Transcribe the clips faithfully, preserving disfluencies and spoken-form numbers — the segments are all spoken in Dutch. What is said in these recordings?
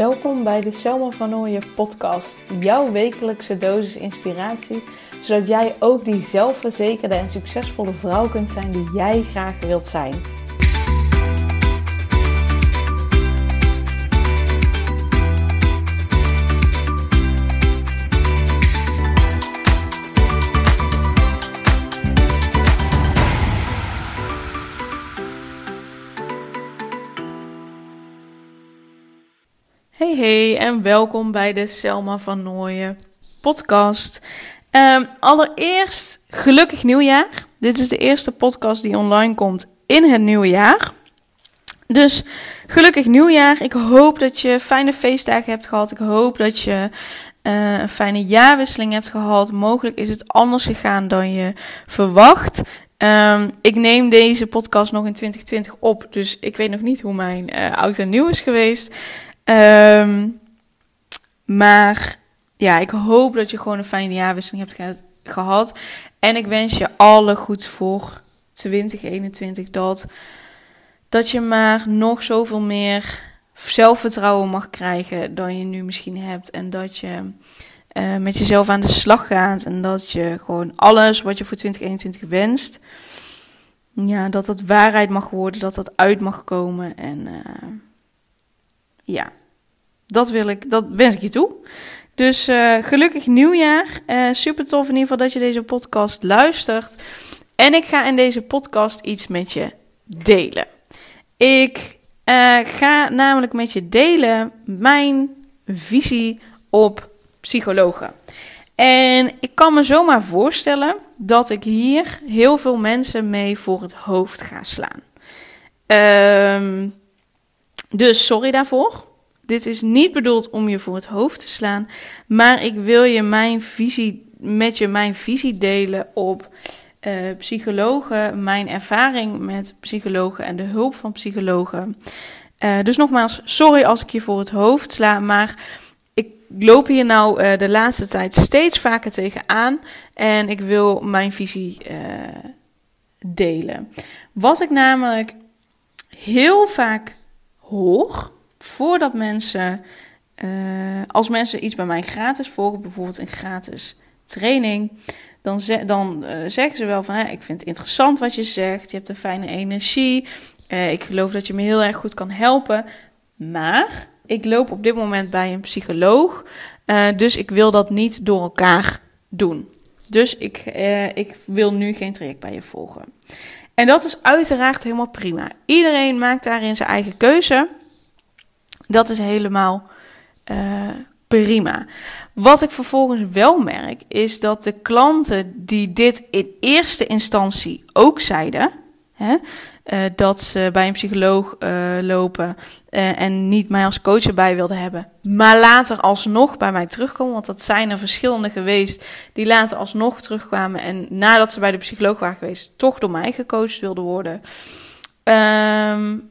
Welkom bij de Selma van Nooijen podcast, jouw wekelijkse dosis inspiratie, zodat jij ook die zelfverzekerde en succesvolle vrouw kunt zijn die jij graag wilt zijn. Hey hey en welkom bij de Selma van Nooijen podcast. Um, allereerst gelukkig nieuwjaar. Dit is de eerste podcast die online komt in het nieuwe jaar. Dus gelukkig nieuwjaar. Ik hoop dat je fijne feestdagen hebt gehad. Ik hoop dat je uh, een fijne jaarwisseling hebt gehad. Mogelijk is het anders gegaan dan je verwacht. Um, ik neem deze podcast nog in twintig twintig op. Dus ik weet nog niet hoe mijn uh, oud en nieuw is geweest. Um, maar ja, ik hoop dat je gewoon een fijne jaarwisseling hebt ge- gehad. En ik wens je alle goeds voor twintig eenentwintig. Dat, dat je maar nog zoveel meer zelfvertrouwen mag krijgen dan je nu misschien hebt. En dat je uh, met jezelf aan de slag gaat. En dat je gewoon alles wat je voor twintig eenentwintig wenst, ja, dat dat waarheid mag worden. Dat dat uit mag komen. En uh, ja, dat wil ik, dat wens ik je toe. Dus uh, gelukkig nieuwjaar. Uh, super tof in ieder geval dat je deze podcast luistert. En ik ga in deze podcast iets met je delen. Ik uh, ga namelijk met je delen mijn visie op psychologen. En ik kan me zomaar voorstellen dat ik hier heel veel mensen mee voor het hoofd ga slaan. Um, dus sorry daarvoor. Dit is niet bedoeld om je voor het hoofd te slaan, maar ik wil je mijn visie, met je mijn visie delen op uh, psychologen, mijn ervaring met psychologen en de hulp van psychologen. Uh, dus nogmaals, sorry als ik je voor het hoofd sla, maar ik loop hier nou uh, de laatste tijd steeds vaker tegenaan en ik wil mijn visie uh, delen. Wat ik namelijk heel vaak hoor, voordat mensen, uh, als mensen iets bij mij gratis volgen, bijvoorbeeld een gratis training, dan, ze, dan uh, zeggen ze wel van, hè, ik vind het interessant wat je zegt, je hebt een fijne energie, uh, ik geloof dat je me heel erg goed kan helpen, maar ik loop op dit moment bij een psycholoog, uh, dus ik wil dat niet door elkaar doen. Dus ik, uh, ik wil nu geen traject bij je volgen. En dat is uiteraard helemaal prima. Iedereen maakt daarin zijn eigen keuze. Dat is helemaal uh, prima. Wat ik vervolgens wel merk, is dat de klanten die dit in eerste instantie ook zeiden, hè, uh, dat ze bij een psycholoog uh, lopen uh, en niet mij als coach erbij wilden hebben, maar later alsnog bij mij terugkomen, want dat zijn er verschillende geweest die later alsnog terugkwamen en nadat ze bij de psycholoog waren geweest, toch door mij gecoacht wilden worden. Um,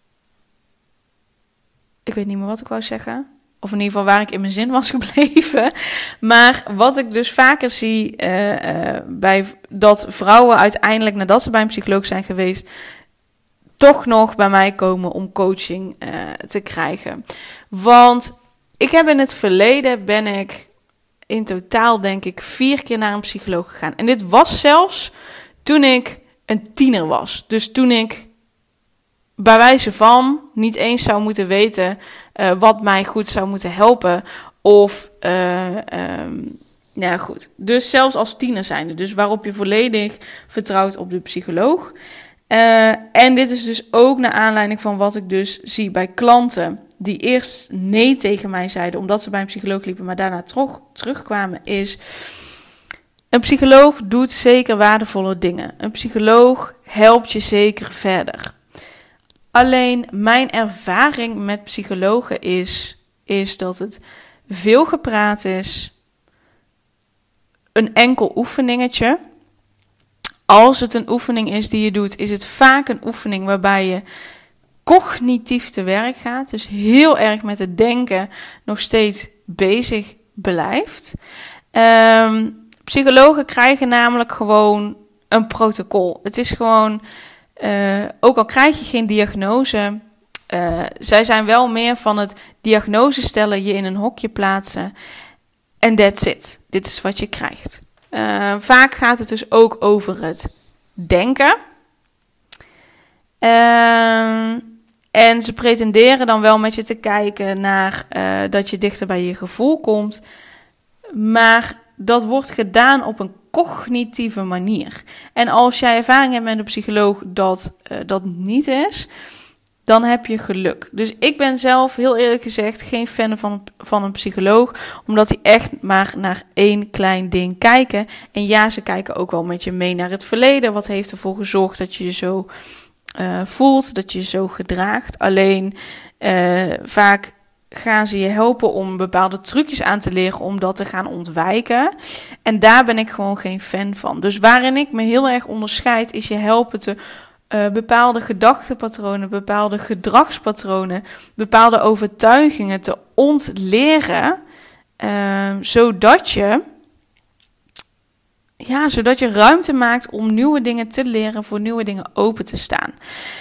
Ik weet niet meer wat ik wou zeggen. Of in ieder geval waar ik in mijn zin was gebleven. Maar wat ik dus vaker zie uh, uh, bij dat vrouwen uiteindelijk nadat ze bij een psycholoog zijn geweest, toch nog bij mij komen om coaching uh, te krijgen. Want ik heb in het verleden ben ik in totaal denk ik vier keer naar een psycholoog gegaan. En dit was zelfs toen ik een tiener was. Dus toen ik bij wijze van niet eens zou moeten weten uh, wat mij goed zou moeten helpen. Of, uh, um, ja goed. Dus zelfs als tiener zijnde. Dus waarop je volledig vertrouwt op de psycholoog. Uh, en dit is dus ook naar aanleiding van wat ik dus zie bij klanten die eerst nee tegen mij zeiden, omdat ze bij een psycholoog liepen, maar daarna terug, terugkwamen, is een psycholoog doet zeker waardevolle dingen. Een psycholoog helpt je zeker verder. Alleen mijn ervaring met psychologen is, is dat het veel gepraat is, een enkel oefeningetje. Als het een oefening is die je doet, is het vaak een oefening waarbij je cognitief te werk gaat. Dus heel erg met het denken nog steeds bezig blijft. Um, psychologen krijgen namelijk gewoon een protocol. Het is gewoon, uh, ook al krijg je geen diagnose, Uh, zij zijn wel meer van het diagnose stellen, je in een hokje plaatsen. En that's it. Dit is wat je krijgt. Uh, vaak gaat het dus ook over het denken. Uh, en ze pretenderen dan wel met je te kijken naar uh, dat je dichter bij je gevoel komt. Maar dat wordt gedaan op een cognitieve manier. En als jij ervaring hebt met een psycholoog dat uh, dat niet is, dan heb je geluk. Dus ik ben zelf heel eerlijk gezegd geen fan van, van een psycholoog, omdat die echt maar naar één klein ding kijken. En ja, ze kijken ook wel met je mee naar het verleden. Wat heeft ervoor gezorgd dat je je zo uh, voelt, dat je je zo gedraagt. Alleen uh, vaak gaan ze je helpen om bepaalde trucjes aan te leren om dat te gaan ontwijken. En daar ben ik gewoon geen fan van. Dus waarin ik me heel erg onderscheid is je helpen te uh, bepaalde gedachtenpatronen, bepaalde gedragspatronen, bepaalde overtuigingen te ontleren, uh, zodat je ja, zodat je ruimte maakt om nieuwe dingen te leren, voor nieuwe dingen open te staan.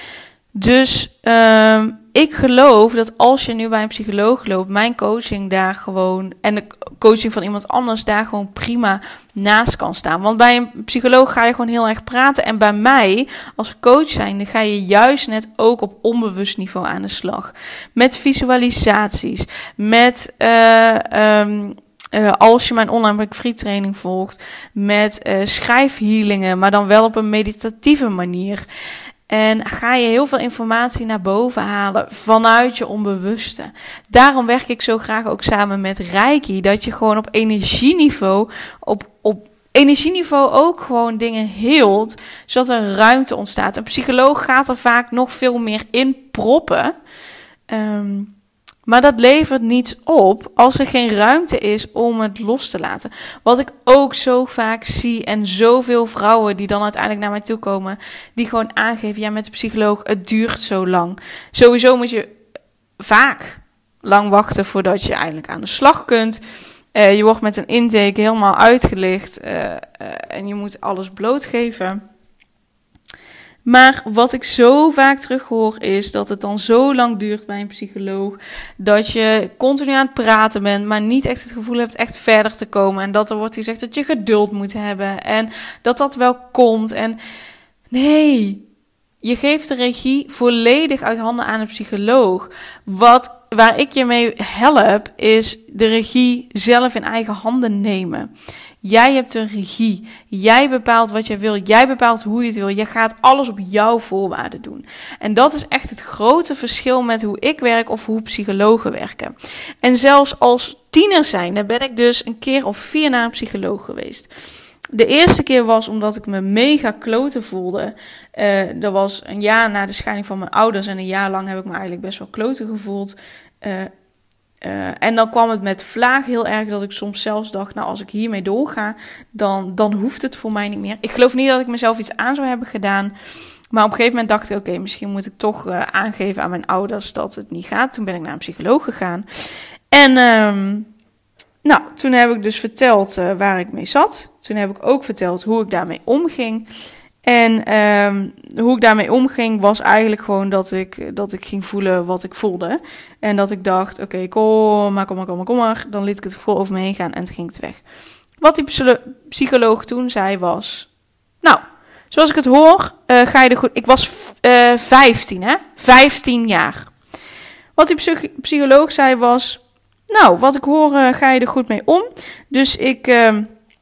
Dus uh, ik geloof dat als je nu bij een psycholoog loopt, mijn coaching daar gewoon, en de coaching van iemand anders daar gewoon prima naast kan staan. Want bij een psycholoog ga je gewoon heel erg praten. En bij mij als coach zijnde ga je juist net ook op onbewust niveau aan de slag. Met visualisaties, met uh, um, Uh, als je mijn online break-free training volgt, met uh, schrijfhealingen, maar dan wel op een meditatieve manier. En ga je heel veel informatie naar boven halen vanuit je onbewuste. Daarom werk ik zo graag ook samen met Reiki, dat je gewoon op energieniveau, op, op energieniveau ook gewoon dingen heelt, zodat er ruimte ontstaat. Een psycholoog gaat er vaak nog veel meer in proppen. Um, Maar dat levert niets op als er geen ruimte is om het los te laten. Wat ik ook zo vaak zie en zoveel vrouwen die dan uiteindelijk naar mij toe komen, die gewoon aangeven, ja, met de psycholoog, het duurt zo lang. Sowieso moet je vaak lang wachten voordat je eindelijk aan de slag kunt. Uh, je wordt met een intake helemaal uitgelicht uh, uh, en je moet alles blootgeven. Maar wat ik zo vaak terughoor is dat het dan zo lang duurt bij een psycholoog, dat je continu aan het praten bent, maar niet echt het gevoel hebt echt verder te komen. En dat er wordt gezegd dat je geduld moet hebben en dat dat wel komt. En nee, je geeft de regie volledig uit handen aan een psycholoog. Wat, waar ik je mee help is de regie zelf in eigen handen nemen. Jij hebt de regie. Jij bepaalt wat jij wil. Jij bepaalt hoe je het wil. Je gaat alles op jouw voorwaarden doen. En dat is echt het grote verschil met hoe ik werk of hoe psychologen werken. En zelfs als tiener zijnde ben ik dus een keer of vier naar een psycholoog geweest. De eerste keer was omdat ik me mega kloten voelde. Uh, dat was een jaar na de scheiding van mijn ouders. En een jaar lang heb ik me eigenlijk best wel kloten gevoeld. Uh, Uh, en dan kwam het met vlaag heel erg dat ik soms zelfs dacht, nou, als ik hiermee doorga, dan, dan hoeft het voor mij niet meer. Ik geloof niet dat ik mezelf iets aan zou hebben gedaan. Maar op een gegeven moment dacht ik, oké, okay, misschien moet ik toch uh, aangeven aan mijn ouders dat het niet gaat. Toen ben ik naar een psycholoog gegaan. En um, nou, toen heb ik dus verteld uh, waar ik mee zat. Toen heb ik ook verteld hoe ik daarmee omging. En um, hoe ik daarmee omging was eigenlijk gewoon dat ik, dat ik ging voelen wat ik voelde. En dat ik dacht, oké, okay, kom maar, kom maar, kom maar, kom maar. Dan liet ik het gevoel over me heen gaan en toen ging het weg. Wat die psycholoog toen zei was, nou, zoals ik het hoor, uh, ga je er goed... Ik was uh, vijftien, hè? vijftien jaar. Wat die psych- psycholoog zei was, nou, wat ik hoor, uh, ga je er goed mee om. Dus ik uh,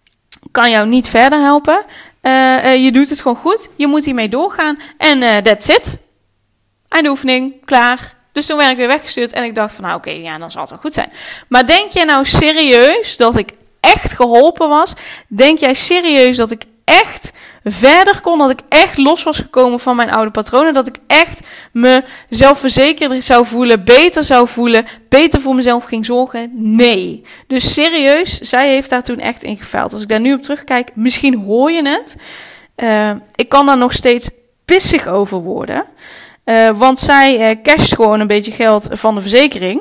kan jou niet verder helpen. Uh, uh, je doet het gewoon goed. Je moet hiermee doorgaan. En uh, that's it. Einde oefening. Klaar. Dus toen werd ik weer weggestuurd. En ik dacht van, nou oké, okay, ja, dan zal het wel goed zijn. Maar denk jij nou serieus dat ik echt geholpen was? Denk jij serieus dat ik echt verder kon? Dat ik echt los was gekomen van mijn oude patronen? Dat ik echt me zelfverzekerder zou voelen? Beter zou voelen? Beter voor mezelf ging zorgen? Nee. Dus serieus, zij heeft daar toen echt in gefaald. Als ik daar nu op terugkijk, misschien hoor je het. Uh, ik kan daar nog steeds pissig over worden. Uh, want zij uh, casht gewoon een beetje geld van de verzekering.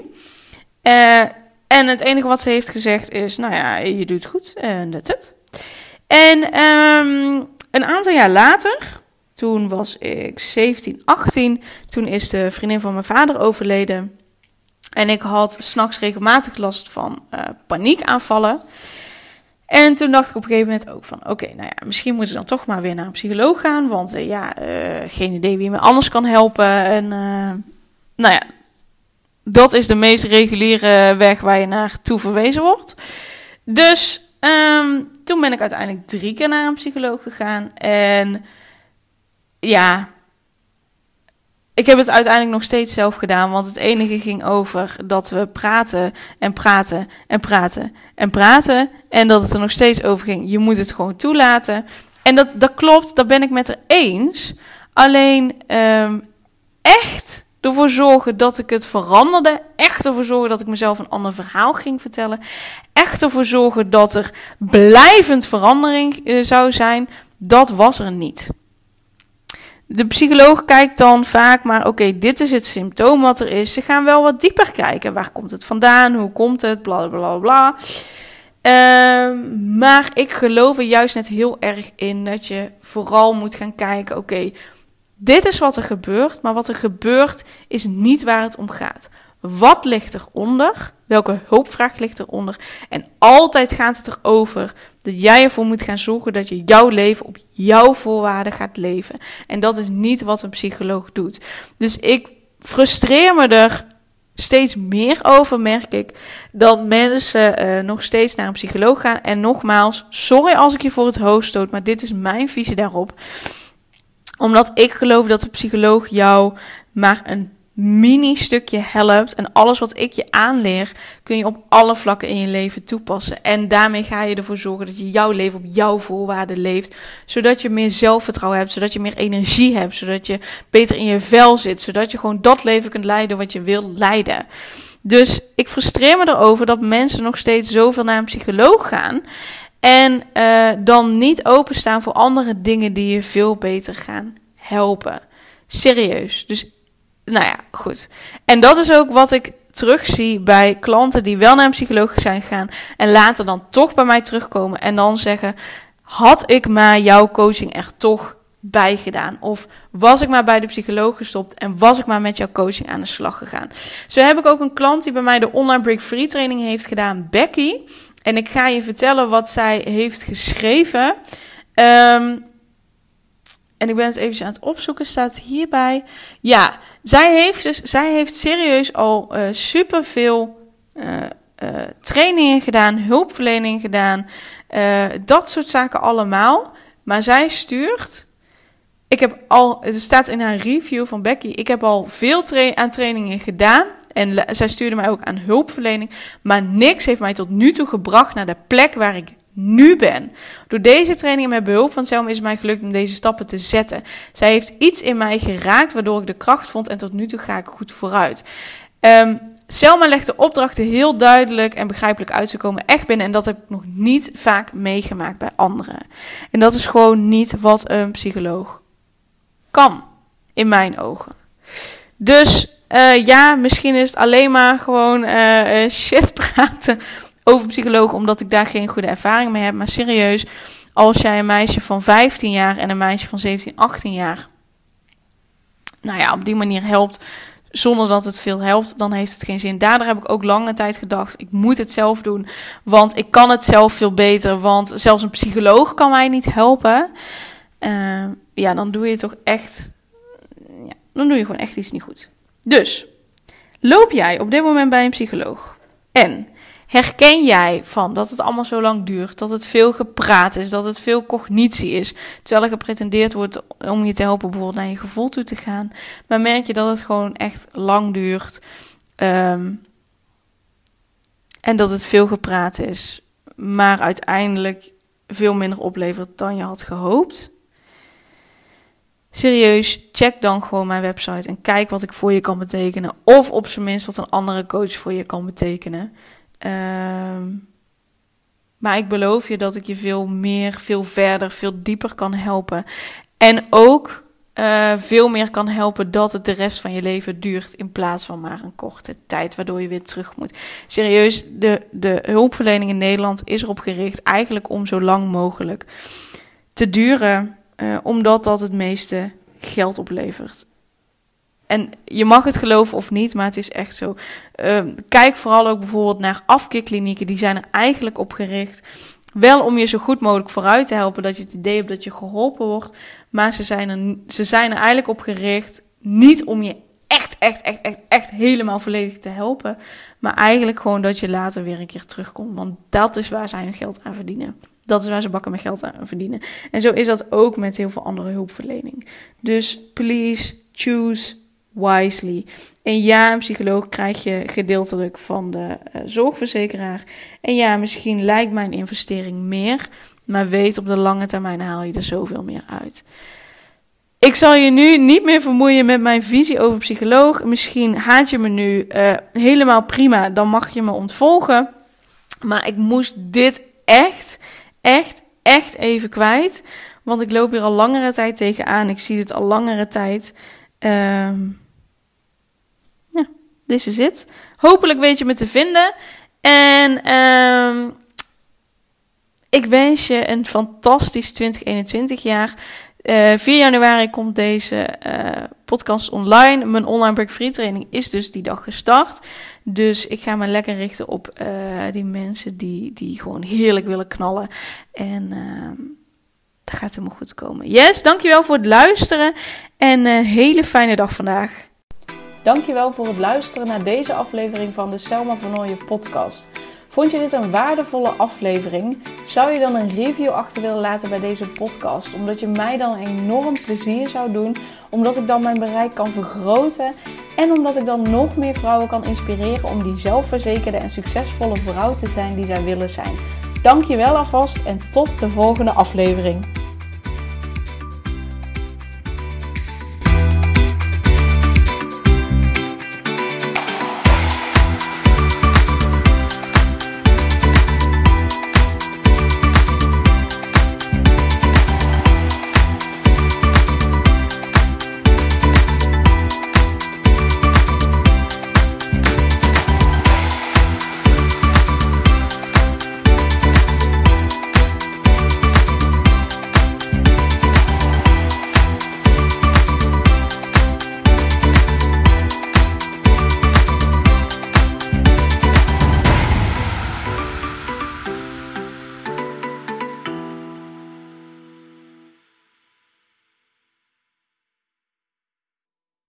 Uh, en het enige wat ze heeft gezegd is, nou ja, je doet het goed en that's it. En um, een aantal jaar later, Toen was ik zeventien, achttien. Toen is de vriendin van mijn vader overleden. En ik had 's nachts regelmatig last van uh, paniekaanvallen. En toen dacht ik op een gegeven moment ook van... Oké, okay, nou ja, misschien moet ik dan toch maar weer naar een psycholoog gaan. Want uh, ja, uh, geen idee wie me anders kan helpen. En uh, nou ja, dat is de meest reguliere weg waar je naartoe verwezen wordt. Dus um, toen ben ik uiteindelijk drie keer naar een psycholoog gegaan. En ja... Ik heb het uiteindelijk nog steeds zelf gedaan, want het enige ging over dat we praten en praten en praten en praten. En dat het er nog steeds over ging, je moet het gewoon toelaten. En dat, dat klopt, daar ben ik met haar eens. Alleen um, echt ervoor zorgen dat ik het veranderde. Echt ervoor zorgen dat ik mezelf een ander verhaal ging vertellen. Echt ervoor zorgen dat er blijvend verandering uh, zou zijn. Dat was er niet. De psycholoog kijkt dan vaak, maar oké, okay, dit is het symptoom wat er is. Ze gaan wel wat dieper kijken. Waar komt het vandaan? Hoe komt het? Bla bla bla. Uh, maar ik geloof er juist net heel erg in dat je vooral moet gaan kijken. Oké, okay, dit is wat er gebeurt, maar wat er gebeurt is niet waar het om gaat. Wat ligt eronder? Welke hulpvraag ligt eronder? En altijd gaat het erover dat jij ervoor moet gaan zorgen dat je jouw leven op jouw voorwaarden gaat leven. En dat is niet wat een psycholoog doet. Dus ik frustreer me er steeds meer over, merk ik, dat mensen uh, nog steeds naar een psycholoog gaan. En nogmaals, sorry als ik je voor het hoofd stoot, maar dit is mijn visie daarop. Omdat ik geloof dat de psycholoog jou maar een mini-stukje helpt. En alles wat ik je aanleer, kun je op alle vlakken in je leven toepassen. En daarmee ga je ervoor zorgen dat je jouw leven op jouw voorwaarden leeft. Zodat je meer zelfvertrouwen hebt, zodat je meer energie hebt, zodat je beter in je vel zit, zodat je gewoon dat leven kunt leiden wat je wil leiden. Dus ik frustreer me erover dat mensen nog steeds zoveel naar een psycholoog gaan en uh, dan niet openstaan voor andere dingen die je veel beter gaan helpen. Serieus. Dus nou ja, goed. En dat is ook wat ik terugzie bij klanten die wel naar een psycholoog zijn gegaan en later dan toch bij mij terugkomen en dan zeggen, had ik maar jouw coaching er toch bij gedaan? Of was ik maar bij de psycholoog gestopt en was ik maar met jouw coaching aan de slag gegaan? Zo heb ik ook een klant die bij mij de Online Break Free training heeft gedaan, Becky. En ik ga je vertellen wat zij heeft geschreven. Um, En ik ben het eventjes aan het opzoeken, staat hierbij. Ja, zij heeft dus, zij heeft serieus al uh, superveel uh, uh, trainingen gedaan, hulpverlening gedaan, uh, dat soort zaken allemaal. Maar zij stuurt, ik heb al, het staat in haar review van Becky, ik heb al veel tra- aan trainingen gedaan. En le- zij stuurde mij ook aan hulpverlening, maar niks heeft mij tot nu toe gebracht naar de plek waar ik nu ben. Door deze training met behulp van Selma is het mij gelukt om deze stappen te zetten. Zij heeft iets in mij geraakt waardoor ik de kracht vond en tot nu toe ga ik goed vooruit. Um, Selma legt de opdrachten heel duidelijk en begrijpelijk uit. Ze komen echt binnen en dat heb ik nog niet vaak meegemaakt bij anderen. En dat is gewoon niet wat een psycholoog kan, in mijn ogen. Dus uh, ja, misschien is het alleen maar gewoon uh, uh, shit praten over psychologen, omdat ik daar geen goede ervaring mee heb. Maar serieus, als jij een meisje van vijftien jaar en een meisje van zeventien, achttien jaar, nou ja, op die manier helpt, zonder dat het veel helpt, dan heeft het geen zin. Daardoor heb ik ook lange tijd gedacht, ik moet het zelf doen, want ik kan het zelf veel beter, want zelfs een psycholoog kan mij niet helpen. Uh, ja, dan doe je toch echt, ja, dan doe je gewoon echt iets niet goed. Dus, loop jij op dit moment bij een psycholoog en herken jij van dat het allemaal zo lang duurt, dat het veel gepraat is, dat het veel cognitie is, terwijl er gepretendeerd wordt om je te helpen bijvoorbeeld naar je gevoel toe te gaan, maar merk je dat het gewoon echt lang duurt um, en dat het veel gepraat is, maar uiteindelijk veel minder oplevert dan je had gehoopt? Serieus, check dan gewoon mijn website en kijk wat ik voor je kan betekenen, of op zijn minst wat een andere coach voor je kan betekenen. Um, maar ik beloof je dat ik je veel meer, veel verder, veel dieper kan helpen. En ook uh, veel meer kan helpen dat het de rest van je leven duurt in plaats van maar een korte tijd, waardoor je weer terug moet. Serieus, de, de hulpverlening in Nederland is erop gericht eigenlijk om zo lang mogelijk te duren. Uh, omdat dat het meeste geld oplevert. En je mag het geloven of niet, maar het is echt zo. Uh, kijk vooral ook bijvoorbeeld naar afkeerklinieken. Die zijn er eigenlijk op gericht. Wel om je zo goed mogelijk vooruit te helpen. Dat je het idee hebt dat je geholpen wordt. Maar ze zijn er, ze zijn er eigenlijk op gericht. Niet om je echt, echt, echt, echt, echt helemaal volledig te helpen. Maar eigenlijk gewoon dat je later weer een keer terugkomt. Want dat is waar zij hun geld aan verdienen. Dat is waar ze bakken met geld aan verdienen. En zo is dat ook met heel veel andere hulpverlening. Dus please choose wisely. En ja, een psycholoog krijg je gedeeltelijk van de uh, zorgverzekeraar. En ja, misschien lijkt mijn investering meer. Maar weet, op de lange termijn haal je er zoveel meer uit. Ik zal je nu niet meer vermoeien met mijn visie over psycholoog. Misschien haat je me nu uh, helemaal prima. Dan mag je me ontvolgen. Maar ik moest dit echt, echt, echt even kwijt. Want ik loop hier al langere tijd tegenaan. Ik zie dit al langere tijd. Um, ja, this is it. Hopelijk weet je me te vinden. En um, ik wens je een fantastisch twintig eenentwintig jaar. Uh, vier januari komt deze uh, podcast online. Mijn online break-free training is dus die dag gestart. Dus ik ga me lekker richten op uh, die mensen die, die gewoon heerlijk willen knallen. En uh, dat gaat helemaal goed komen. Yes, dankjewel voor het luisteren. En een uh, hele fijne dag vandaag. Dankjewel voor het luisteren naar deze aflevering van de Selma van Nooijen podcast. Vond je dit een waardevolle aflevering? Zou je dan een review achter willen laten bij deze podcast? Omdat je mij dan enorm plezier zou doen. Omdat ik dan mijn bereik kan vergroten. En omdat ik dan nog meer vrouwen kan inspireren om die zelfverzekerde en succesvolle vrouw te zijn die zij willen zijn. Dank je wel alvast en tot de volgende aflevering.